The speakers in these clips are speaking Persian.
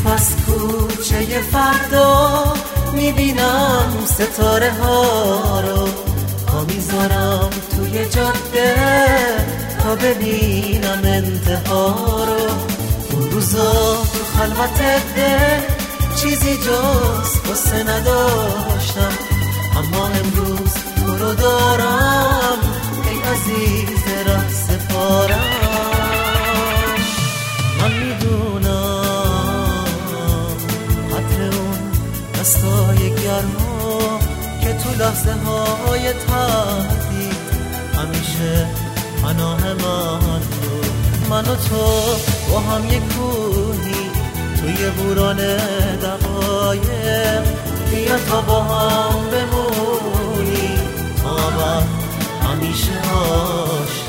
پس کوچه فردا میبینم ستاره ها رو، پا میذارم توی جاده تا ببینم انتها رو. اون روزا تو خلوت ده چیزی جز قصه نداشتم، اما امروز تو رو دارم ای عزیز ره سپارم. من میدونم قدر اون دستای گرما که تو لحظه های تهدید همیشه پناه من بود. من و تو با هم یک کوهی توی بوران دقایق، بیا تا با هم بمونی تا بعد همیشه عاشق.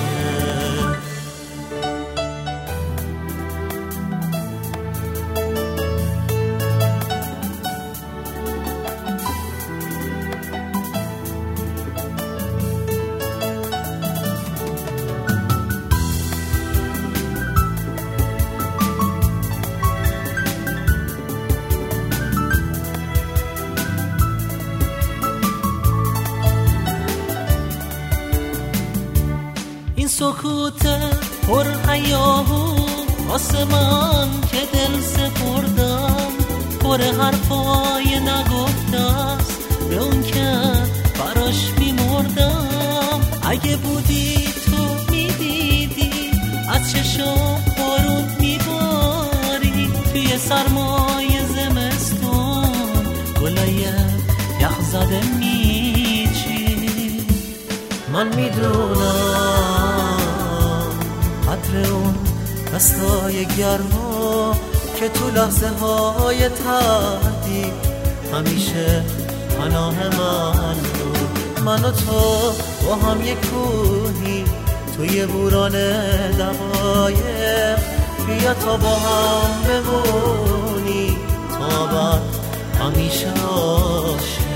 این سکوت پر هیاهو واسه من که دل سپردم، پر حرفای نگفته است به اون که براش میمردم. اگه بودی تو میدیدی از چشم بارون میباری، توی سرمای زمستون گلای یخ زده میچی. من میدونم قدر اون دستای گرما که تو لحظه های تهدید همیشه پناه من بود. من و تو با هم یک کوهی توی بوران دقایق، بیا تا با هم بمونی تا بعد همیشه عاشق.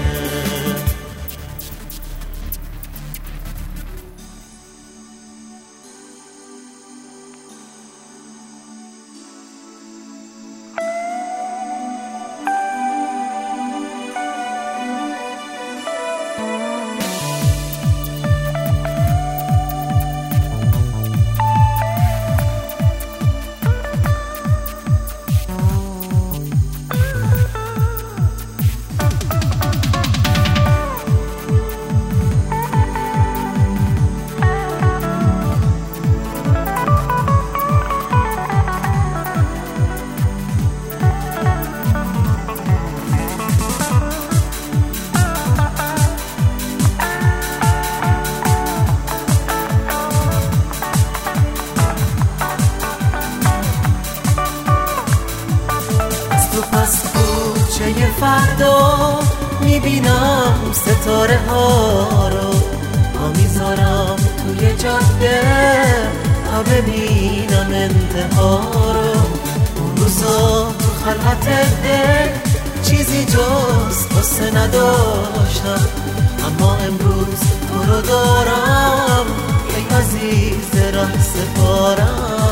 پس کوچه فردا میبینم ستاره ها رو، پا میذارم توی جاده تا ببینم انتها رو. اون روزا تو خلوت دل چیزی جز قصه نداشتم، اما امروز تو رو دارم ای عزیز ره سپارم.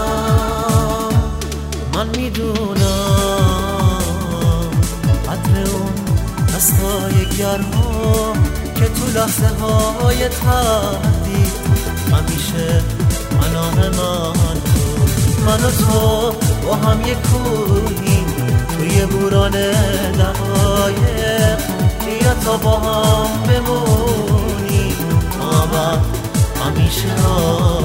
من میدونم قدر اون دستای گرما که تو لحظه های تهدید همیشه پناه من بود. من و تو با هم یک کوهی توی بوران دقایق، بیا تا با هم بمونی تا بعد همیشه